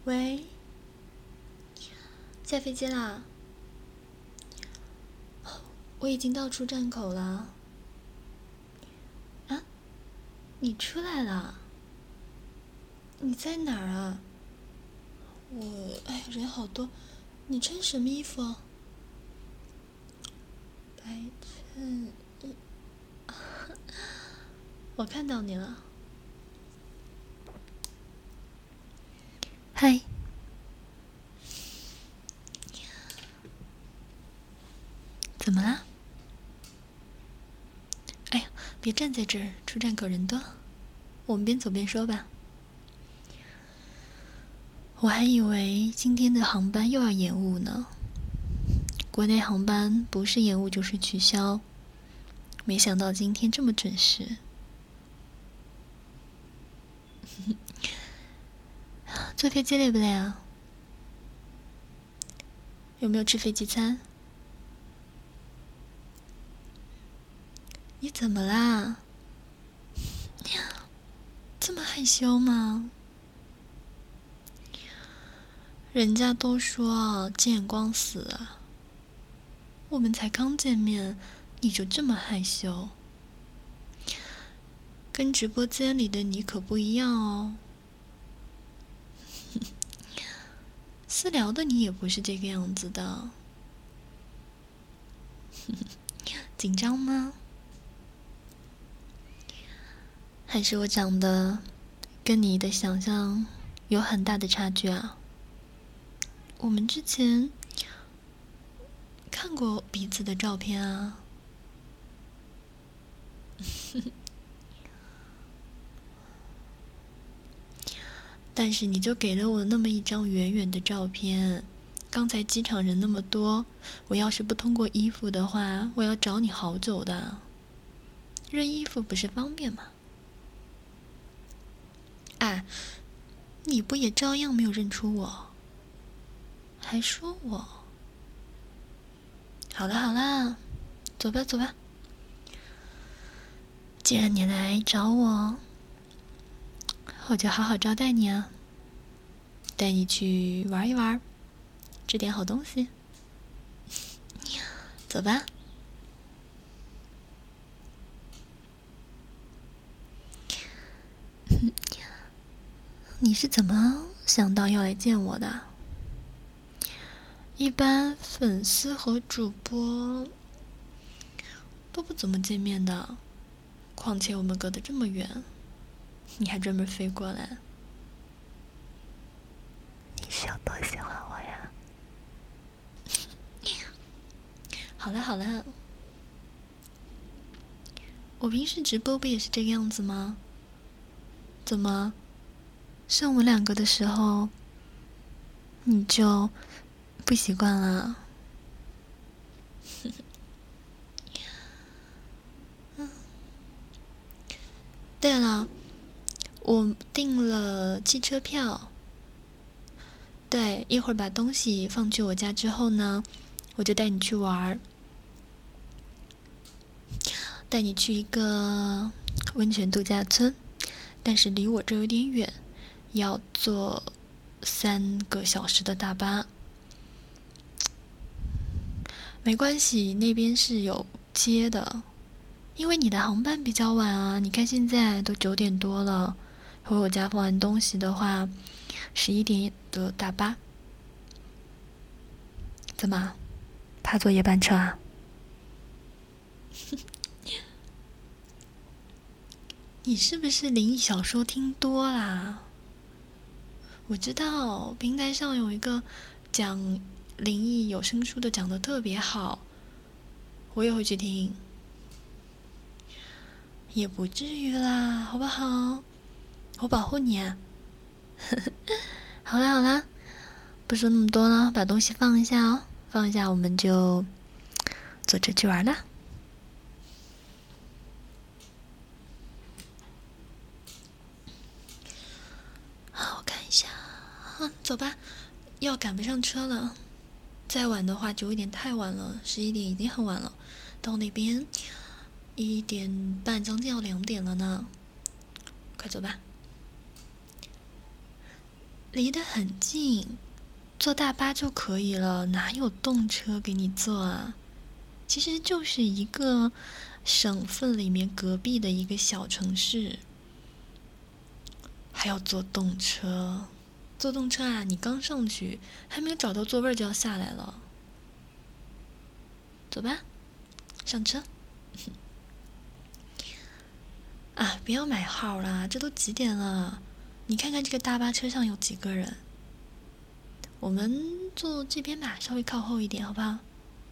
喂，下飞机啦？我已经到出站口了。啊，你出来了？你在哪儿啊？人好多。你穿什么衣服？白衬衣。我看到你了。嗨。怎么啦？哎呀，别站在这儿，出站口人多，我们边走边说吧。我还以为今天的航班又要延误呢。国内航班不是延误就是取消，没想到今天这么准时。坐飞机累不累啊？有没有吃飞机餐？你怎么啦？这么害羞吗？人家都说见光死啊，我们才刚见面，你就这么害羞？跟直播间里的你可不一样哦。私聊的你也不是这个样子的。紧张吗？还是我长得跟你的想象有很大的差距啊？我们之前看过彼此的照片啊。但是你就给了我那么一张远远的照片。刚才机场人那么多，我要是不通过衣服的话，我要找你好久的。认衣服不是方便吗？哎，你不也照样没有认出我？还说我？好了好了，走吧走吧。既然你来找我，我就好好招待你啊，带你去玩一玩，吃点好东西。走吧。你是怎么想到要来见我的？一般粉丝和主播都不怎么见面的，况且我们隔得这么远，你还专门飞过来。你是有多喜欢我呀？好了好了，我平时直播不也是这个样子吗？怎么，是我们两个的时候，你就不习惯了？对了，我订了汽车票。对，一会儿把东西放去我家之后呢，我就带你去玩，带你去一个温泉度假村，但是离我这有点远，要坐3个小时的大巴。没关系，那边是有接的，因为你的航班比较晚啊。你看现在都9点多了，回我家放完东西的话，11点的大巴。怎么，怕坐夜班车啊？你是不是灵异小说听多啦？我知道平台上有一个讲灵异有声书的，讲得特别好，我也会去听。也不至于啦，好不好？我保护你啊。好啦好啦，不说那么多了，把东西放一下哦，放一下我们就坐车去玩啦。好，我看一下，走吧，要赶不上车了。再晚的话就有点太晚了，11点已经很晚了，到那边1点半，将近要2点了呢。快走吧。 离得很近，坐大巴就可以了，哪有动车给你坐啊？其实就是一个省份里面隔壁的一个小城市，还要坐动车。坐动车啊，你刚上去还没有找到座位就要下来了。走吧，上车。啊，不要买号啦，这都几点了？你看看这个大巴车上有几个人？我们坐这边吧，稍微靠后一点，好不好？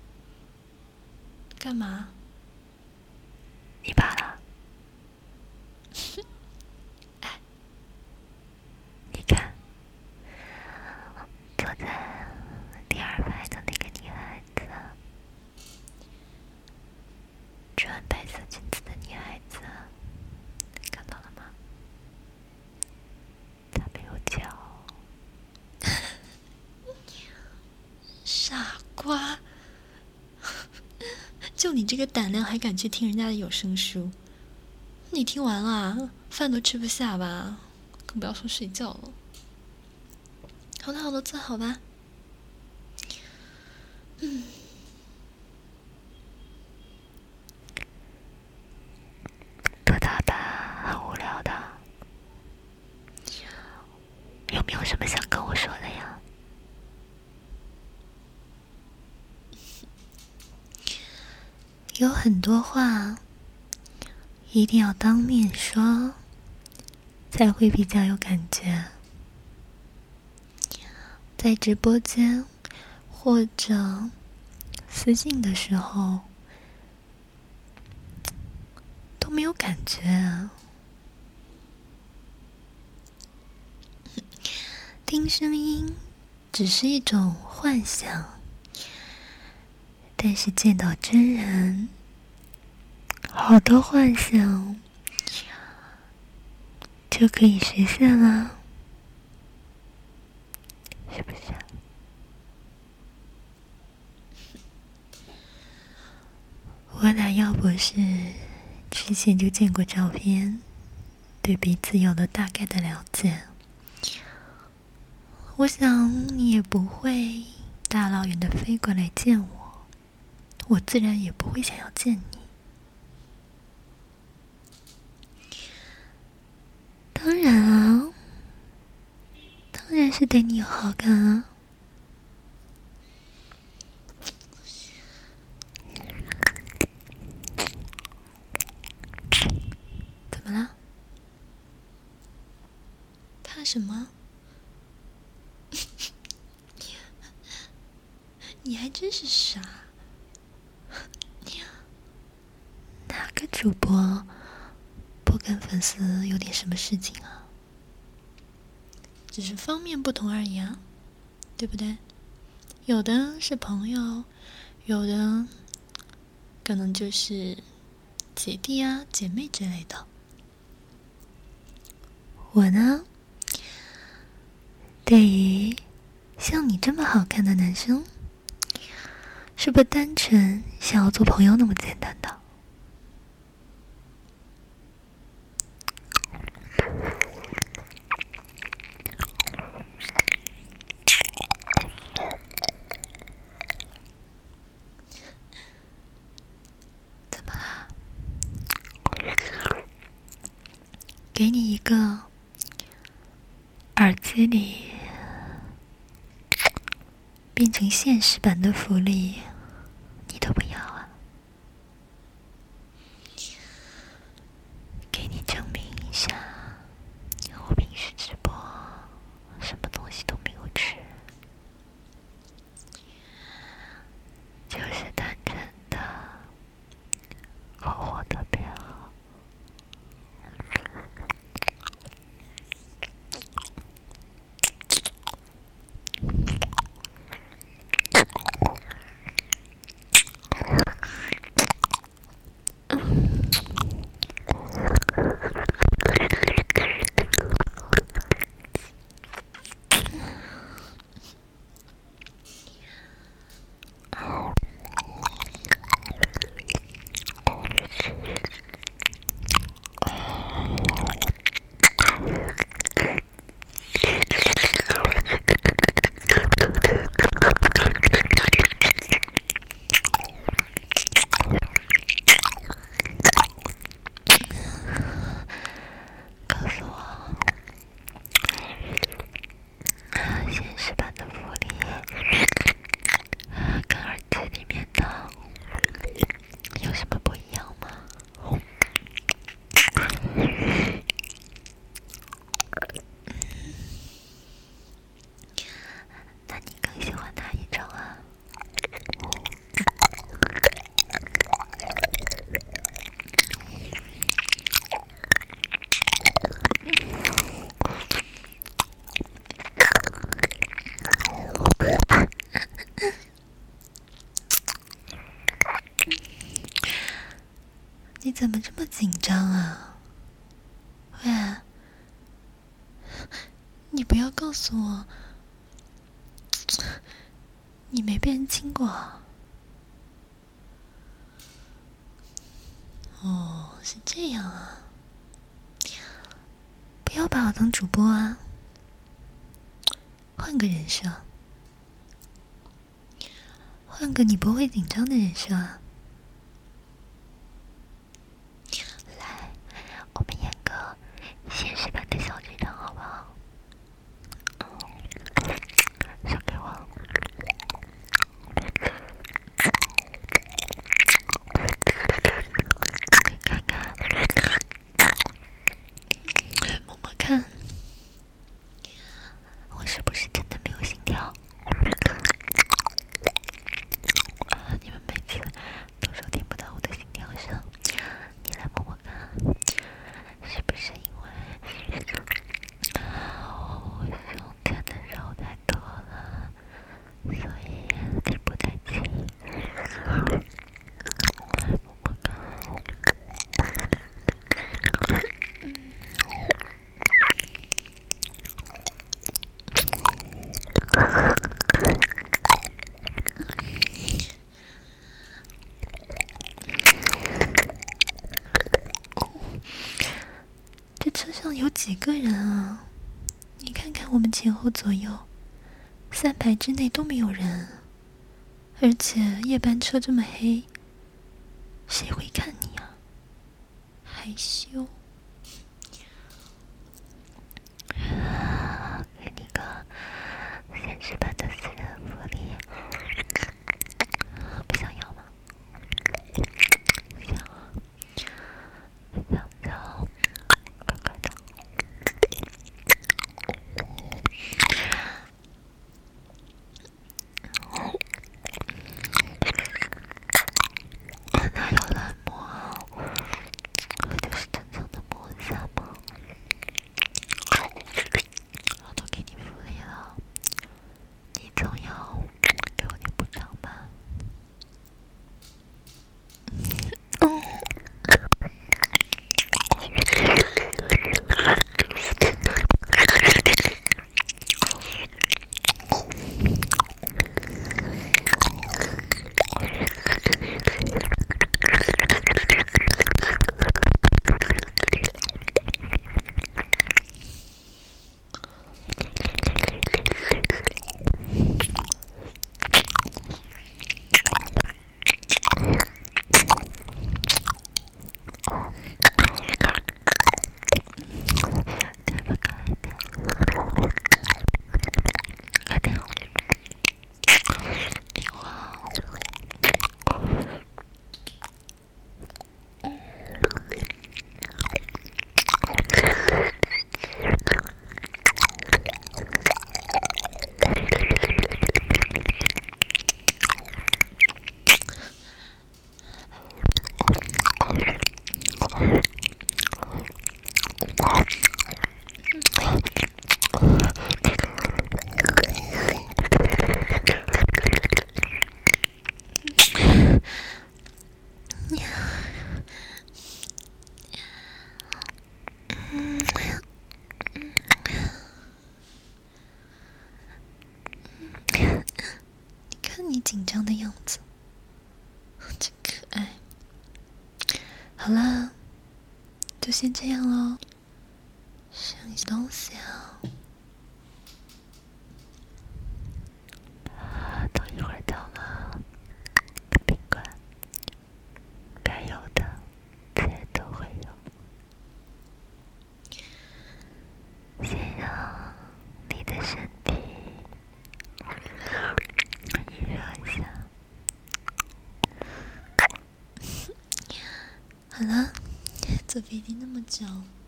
干嘛？ 你怕了？ 哎， 你看，坐在第二排的那个女孩子，穿白色裙子的女孩子，看到了吗？她没有脚。 傻瓜！就你这个胆量，还敢去听人家的有声书？你听完了，饭都吃不下吧？更不要说睡觉了。好了好了，坐好吧。 坐大巴很无聊的，有没有什么想跟我说的呀？ 有很多话一定要当面说，才会比较有感觉。在直播间或者私信的时候都没有感觉啊。听声音只是一种幻想，但是见到真人，好多幻想就可以实现了， 是不是？ 我俩要不是之前就见过照片，对彼此有了大概的了解，我想你也不会大老远的飞过来见我，我自然也不会想要见你。当然啊，当然是对你有好感啊。怎么了？怕什么？你还真是傻。哪个主播不跟粉丝有点什么事情啊？只是方面不同而已啊，对不对？有的是朋友，有的可能就是姐弟啊、姐妹之类的。我呢，对于像你这么好看的男生，是不单纯想要做朋友那么简单的。怎么啦？给你一个耳机里变成现实版的福利，你都不要啊？给你证明一下，我平时直播什么东西都没有吃，就是单纯的和我特别好。 你怎么这么紧张啊？喂，你不要告诉我，你没被人亲过。哦，是这样啊。不要把我当主播啊，换个人设，换个你不会紧张的人设啊。 来，我们演个现实版的小剧场好不好？手给我。看看， 摸摸看， 我是不是真的没有心跳？你们每次都说听不到我的心跳声，你来摸摸看，是不是因为我胸前的肉太多了，所以听不太清？来摸摸看。 这车上有几个人啊？你看看我们前后左右，3排之内都没有人，而且夜班车这么黑，谁会看你啊？害羞。 给你个现实版的私人福利，不想要吗？不想啊，想要，乖乖的。哪有乱摸？不就是正常的摸一下吗？我都给你福利了，你总要给我点补偿吧？ 你紧张的样子，真可爱。好啦，就先这样咯。剩一些东西啊， 都一会儿到了，宾馆该有的自然都会有。先让你的身体预热一下。 好了，坐飞机那么久，